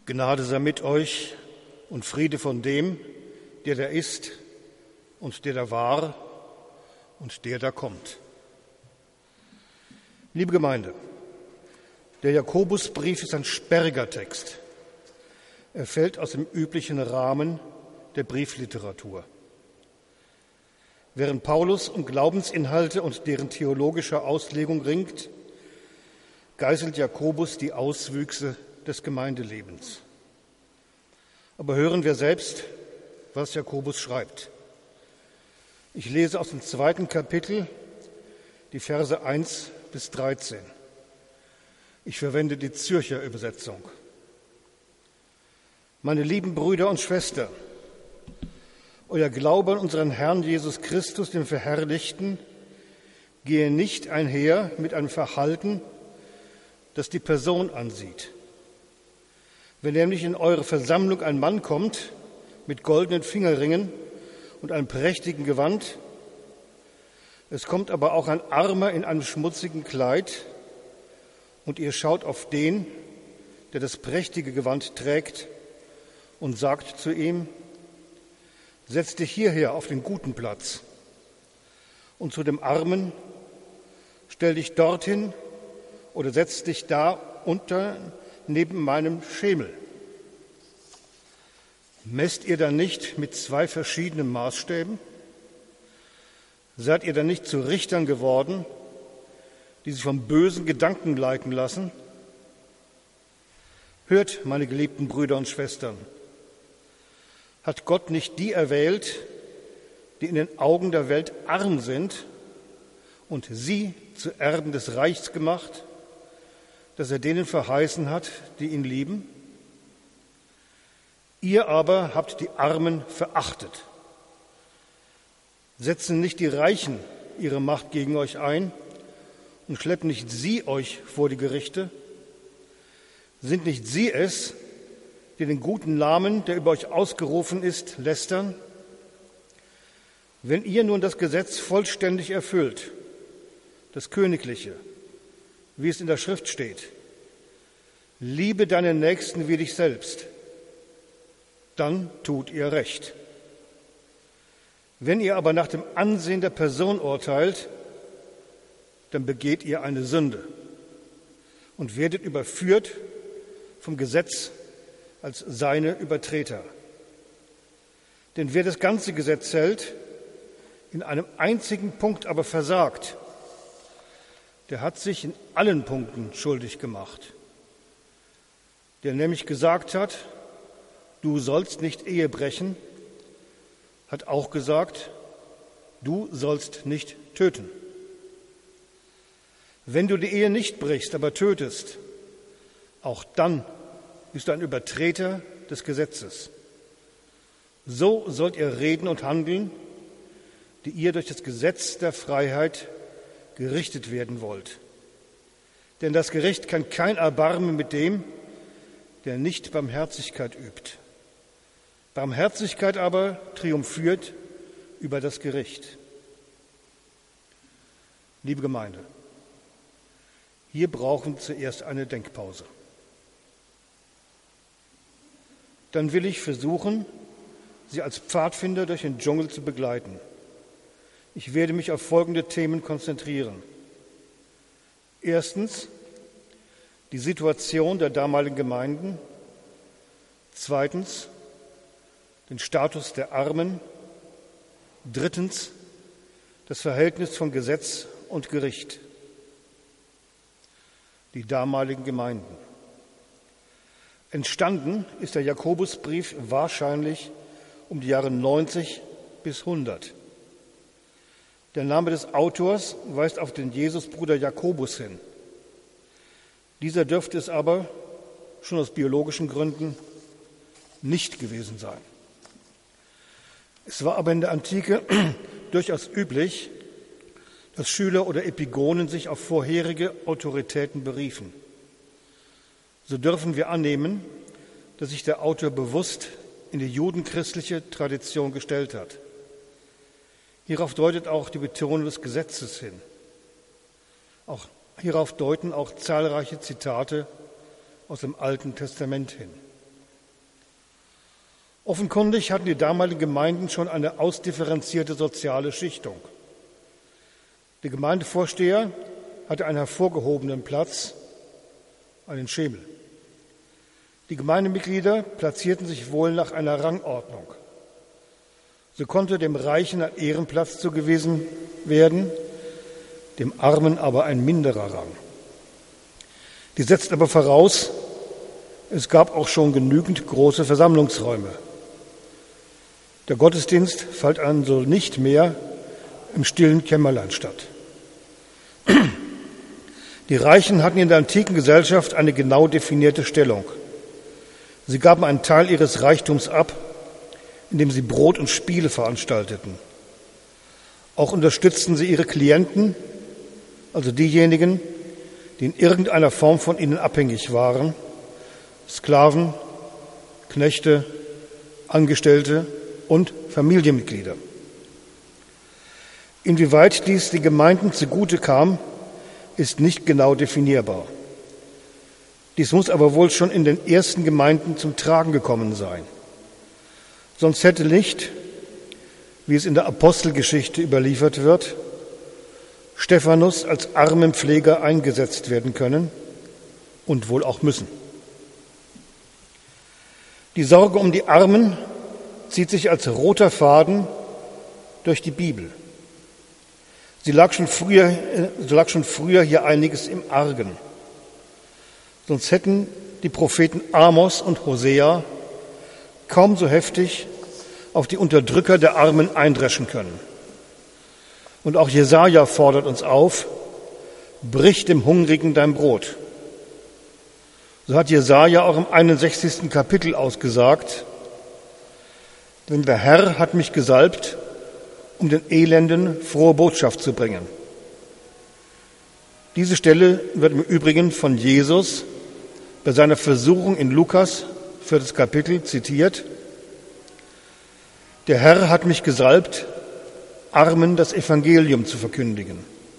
Gnade sei mit euch und Friede von dem, der da ist und der da war und der da kommt. Liebe Gemeinde, der Jakobusbrief ist ein sperriger Text. Er fällt aus dem üblichen Rahmen der Briefliteratur. Während Paulus um Glaubensinhalte und deren theologische Auslegung ringt, geißelt Jakobus die Auswüchse des Gemeindelebens. Aber hören wir selbst, was Jakobus schreibt. Ich lese aus dem 2. Kapitel die Verse 1 bis 13. Ich verwende die Zürcher Übersetzung. Meine lieben Brüder und Schwestern, euer Glaube an unseren Herrn Jesus Christus, den Verherrlichten, gehe nicht einher mit einem Verhalten, das die Person ansieht. Wenn nämlich in eure Versammlung ein Mann kommt mit goldenen Fingerringen und einem prächtigen Gewand, es kommt aber auch ein Armer in einem schmutzigen Kleid, und ihr schaut auf den, der das prächtige Gewand trägt, und sagt zu ihm: Setz dich hierher auf den guten Platz. Und zu dem Armen: Stell dich dorthin oder setz dich da unter neben meinem Schemel. Messt ihr dann nicht mit 2 verschiedenen Maßstäben? Seid ihr dann nicht zu Richtern geworden, die sich von bösen Gedanken leiten lassen? Hört, meine geliebten Brüder und Schwestern, hat Gott nicht die erwählt, die in den Augen der Welt arm sind, und sie zu Erben des Reichs gemacht, das er denen verheißen hat, die ihn lieben? Ihr aber habt die Armen verachtet. Setzen nicht die Reichen ihre Macht gegen euch ein und schleppen nicht sie euch vor die Gerichte? Sind nicht sie es, die den guten Namen, der über euch ausgerufen ist, lästern? Wenn ihr nun das Gesetz vollständig erfüllt, das Königliche, wie es in der Schrift steht: Liebe deinen Nächsten wie dich selbst, dann tut ihr recht. Wenn ihr aber nach dem Ansehen der Person urteilt, dann begeht ihr eine Sünde und werdet überführt vom Gesetz als seine Übertreter. Denn wer das ganze Gesetz hält, in einem einzigen Punkt aber versagt, der hat sich in allen Punkten schuldig gemacht. Der nämlich gesagt hat: Du sollst nicht Ehe brechen, hat auch gesagt: Du sollst nicht töten. Wenn du die Ehe nicht brichst, aber tötest, auch dann bist du ein Übertreter des Gesetzes. So sollt ihr reden und handeln, die ihr durch das Gesetz der Freiheit gerichtet werden wollt. Denn das Gericht kann kein Erbarmen mit dem, der nicht Barmherzigkeit übt. Barmherzigkeit aber triumphiert über das Gericht. Liebe Gemeinde, hier brauchen wir zuerst eine Denkpause. Dann will ich versuchen, Sie als Pfadfinder durch den Dschungel zu begleiten. Ich werde mich auf folgende Themen konzentrieren. Erstens, die Situation der damaligen Gemeinden. Zweitens, den Status der Armen. Drittens, das Verhältnis von Gesetz und Gericht. Die damaligen Gemeinden. Entstanden ist der Jakobusbrief wahrscheinlich um die Jahre 90 bis 100. Der Name des Autors weist auf den Jesusbruder Jakobus hin. Dieser dürfte es aber, schon aus biologischen Gründen, nicht gewesen sein. Es war aber in der Antike durchaus üblich, dass Schüler oder Epigonen sich auf vorherige Autoritäten beriefen. So dürfen wir annehmen, dass sich der Autor bewusst in die judenchristliche Tradition gestellt hat. Hierauf deutet auch die Betonung des Gesetzes hin. Hierauf deuten auch zahlreiche Zitate aus dem Alten Testament hin. Offenkundig hatten die damaligen Gemeinden schon eine ausdifferenzierte soziale Schichtung. Der Gemeindevorsteher hatte einen hervorgehobenen Platz, einen Schemel. Die Gemeindemitglieder platzierten sich wohl nach einer Rangordnung. So konnte dem Reichen ein Ehrenplatz zugewiesen werden, dem Armen aber ein minderer Rang. Die setzt aber voraus, es gab auch schon genügend große Versammlungsräume. Der Gottesdienst fand also nicht mehr im stillen Kämmerlein statt. Die Reichen hatten in der antiken Gesellschaft eine genau definierte Stellung. Sie gaben einen Teil ihres Reichtums ab, indem sie Brot und Spiele veranstalteten. Auch unterstützten sie ihre Klienten, also diejenigen, die in irgendeiner Form von ihnen abhängig waren, Sklaven, Knechte, Angestellte und Familienmitglieder. Inwieweit dies den Gemeinden zugute kam, ist nicht genau definierbar. Dies muss aber wohl schon in den ersten Gemeinden zum Tragen gekommen sein. Sonst hätte nicht, wie es in der Apostelgeschichte überliefert wird, Stephanus als Armenpfleger eingesetzt werden können und wohl auch müssen. Die Sorge um die Armen zieht sich als roter Faden durch die Bibel. So lag schon früher hier einiges im Argen. Sonst hätten die Propheten Amos und Hosea kaum so heftig auf die Unterdrücker der Armen eindreschen können. Und auch Jesaja fordert uns auf: Brich dem Hungrigen dein Brot. So hat Jesaja auch im 61. Kapitel ausgesagt: Denn der Herr hat mich gesalbt, um den Elenden frohe Botschaft zu bringen. Diese Stelle wird im Übrigen von Jesus bei seiner Versuchung in Lukas, 4. Kapitel, zitiert. Der Herr hat mich gesalbt, Armen das Evangelium zu verkündigen.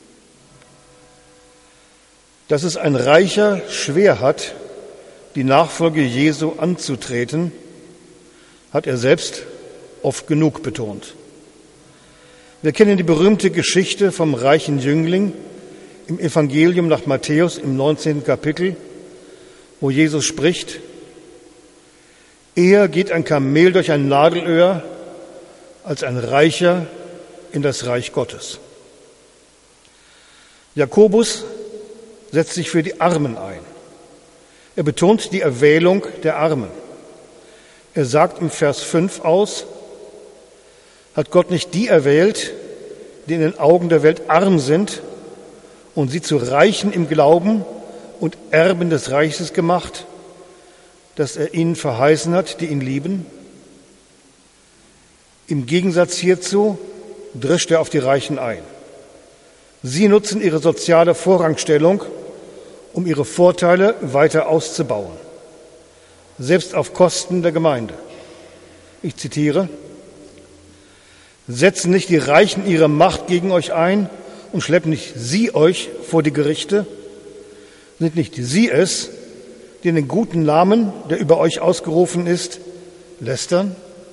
Dass es ein Reicher schwer hat, die Nachfolge Jesu anzutreten, hat er selbst oft genug betont. Wir kennen die berühmte Geschichte vom reichen Jüngling im Evangelium nach Matthäus im 19. Kapitel, wo Jesus spricht: Eher geht ein Kamel durch ein Nadelöhr, als ein Reicher in das Reich Gottes. Jakobus setzt sich für die Armen ein. Er betont die Erwählung der Armen. Er sagt im Vers 5 aus: Hat Gott nicht die erwählt, die in den Augen der Welt arm sind, und sie zu Reichen im Glauben und Erben des Reiches gemacht, das er ihnen verheißen hat, die ihn lieben? Im Gegensatz hierzu drischt er auf die Reichen ein. Sie nutzen ihre soziale Vorrangstellung, um ihre Vorteile weiter auszubauen, selbst auf Kosten der Gemeinde. Ich zitiere: Setzen nicht die Reichen ihre Macht gegen euch ein und schleppen nicht sie euch vor die Gerichte? Sind nicht sie es, die den guten Namen, der über euch ausgerufen ist, lästern?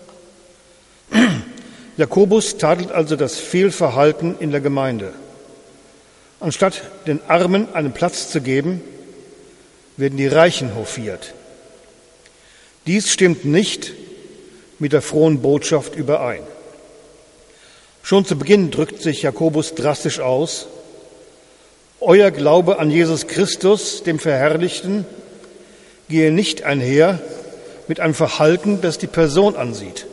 Jakobus tadelt also das Fehlverhalten in der Gemeinde. Anstatt den Armen einen Platz zu geben, werden die Reichen hofiert. Dies stimmt nicht mit der frohen Botschaft überein. Schon zu Beginn drückt sich Jakobus drastisch aus: Euer Glaube an Jesus Christus, dem Verherrlichten, gehe nicht einher mit einem Verhalten, das die Person ansieht.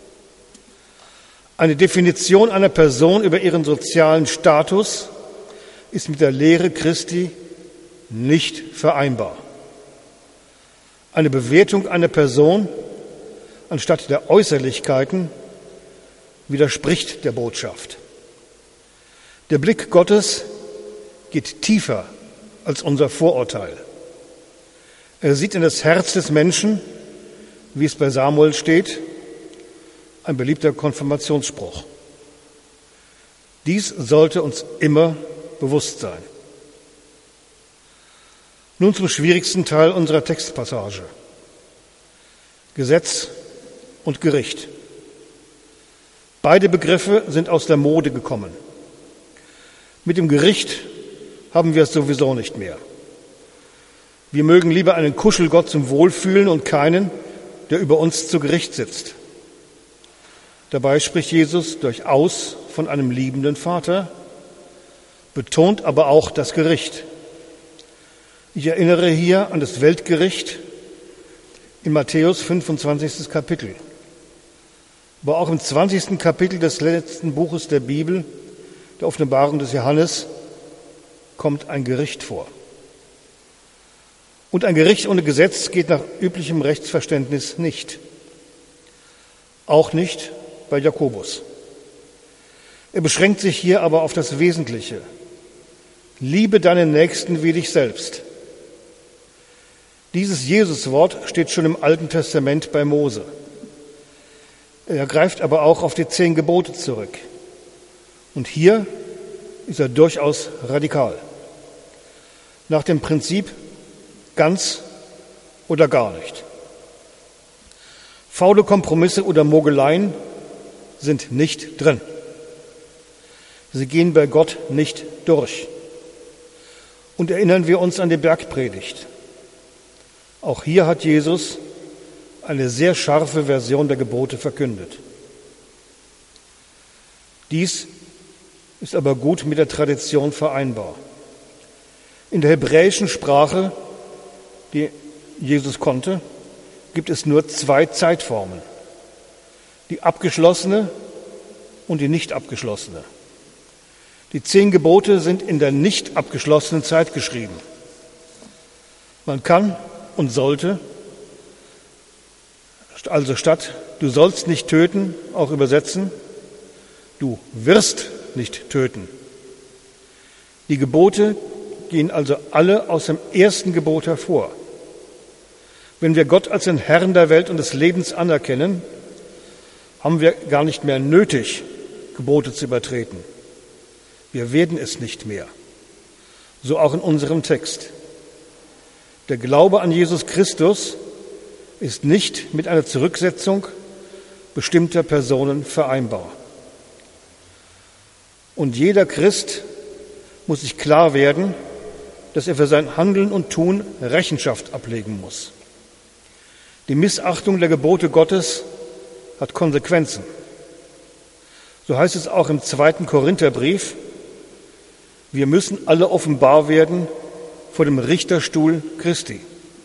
Eine Definition einer Person über ihren sozialen Status ist mit der Lehre Christi nicht vereinbar. Eine Bewertung einer Person anstatt der Äußerlichkeiten widerspricht der Botschaft. Der Blick Gottes geht tiefer als unser Vorurteil. Er sieht in das Herz des Menschen, wie es bei Samuel steht, ein beliebter Konfirmationsspruch. Dies sollte uns immer bewusst sein. Nun zum schwierigsten Teil unserer Textpassage. Gesetz und Gericht. Beide Begriffe sind aus der Mode gekommen. Mit dem Gericht haben wir es sowieso nicht mehr. Wir mögen lieber einen Kuschelgott zum Wohlfühlen und keinen, der über uns zu Gericht sitzt. Dabei spricht Jesus durchaus von einem liebenden Vater, betont aber auch das Gericht. Ich erinnere hier an das Weltgericht in Matthäus 25. Kapitel. Aber auch im 20. Kapitel des letzten Buches der Bibel, der Offenbarung des Johannes, kommt ein Gericht vor. Und ein Gericht ohne Gesetz geht nach üblichem Rechtsverständnis nicht. Auch nicht bei Jakobus. Er beschränkt sich hier aber auf das Wesentliche. Liebe deinen Nächsten wie dich selbst. Dieses Jesuswort steht schon im Alten Testament bei Mose. Er greift aber auch auf die 10 Gebote zurück. Und hier ist er durchaus radikal. Nach dem Prinzip ganz oder gar nicht. Faule Kompromisse oder Mogeleien sind nicht drin. Sie gehen bei Gott nicht durch. Und erinnern wir uns an die Bergpredigt. Auch hier hat Jesus eine sehr scharfe Version der Gebote verkündet. Dies ist aber gut mit der Tradition vereinbar. In der hebräischen Sprache, die Jesus konnte, gibt es nur 2 Zeitformen. Die abgeschlossene und die nicht abgeschlossene. Die 10 Gebote sind in der nicht abgeschlossenen Zeit geschrieben. Man kann und sollte, also statt du sollst nicht töten, auch übersetzen, du wirst nicht töten. Die Gebote gehen also alle aus dem ersten Gebot hervor. Wenn wir Gott als den Herrn der Welt und des Lebens anerkennen, haben wir gar nicht mehr nötig, Gebote zu übertreten. Wir werden es nicht mehr. So auch in unserem Text. Der Glaube an Jesus Christus ist nicht mit einer Zurücksetzung bestimmter Personen vereinbar. Und jeder Christ muss sich klar werden, dass er für sein Handeln und Tun Rechenschaft ablegen muss. Die Missachtung der Gebote Gottes hat Konsequenzen. So heißt es auch im 2. Korintherbrief, wir müssen alle offenbar werden vor dem Richterstuhl Christi.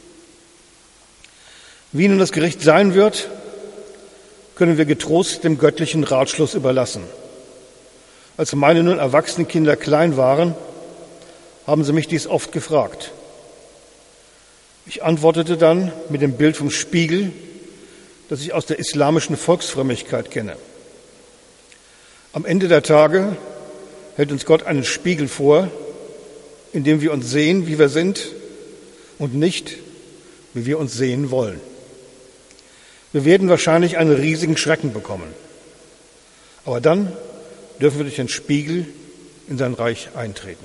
Wie nun das Gericht sein wird, können wir getrost dem göttlichen Ratschluss überlassen. Als meine nun erwachsenen Kinder klein waren, haben sie mich dies oft gefragt. Ich antwortete dann mit dem Bild vom Spiegel, das ich aus der islamischen Volksfrömmigkeit kenne. Am Ende der Tage hält uns Gott einen Spiegel vor, in dem wir uns sehen, wie wir sind und nicht, wie wir uns sehen wollen. Wir werden wahrscheinlich einen riesigen Schrecken bekommen. Aber dann dürfen wir durch den Spiegel in sein Reich eintreten.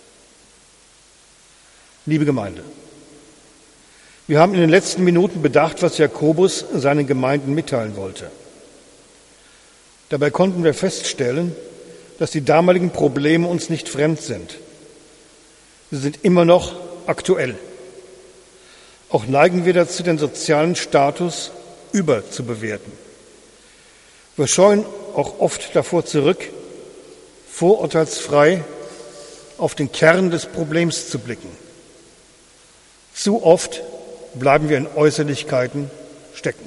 Liebe Gemeinde, wir haben in den letzten Minuten bedacht, was Jakobus seinen Gemeinden mitteilen wollte. Dabei konnten wir feststellen, dass die damaligen Probleme uns nicht fremd sind. Sie sind immer noch aktuell. Auch neigen wir dazu, den sozialen Status überzubewerten. Wir scheuen auch oft davor zurück, vorurteilsfrei auf den Kern des Problems zu blicken. Zu oft bleiben wir in Äußerlichkeiten stecken.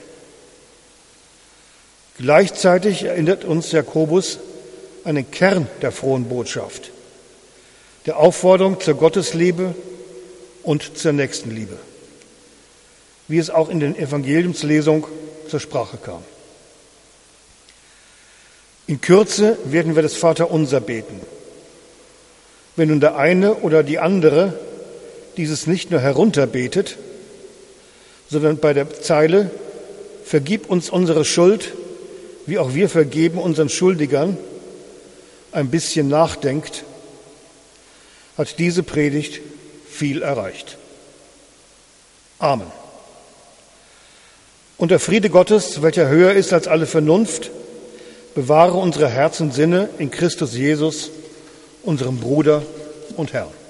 Gleichzeitig erinnert uns Jakobus an den Kern der frohen Botschaft, der Aufforderung zur Gottesliebe und zur Nächstenliebe, wie es auch in der Evangeliumslesung zur Sprache kam. In Kürze werden wir das Vaterunser beten. Wenn nun der eine oder die andere dieses nicht nur herunterbetet, sondern bei der Zeile Vergib uns unsere Schuld, wie auch wir vergeben unseren Schuldigern, ein bisschen nachdenkt, hat diese Predigt viel erreicht. Amen. Und der Friede Gottes, welcher höher ist als alle Vernunft, bewahre unsere Herzen und Sinne in Christus Jesus, unserem Bruder und Herrn.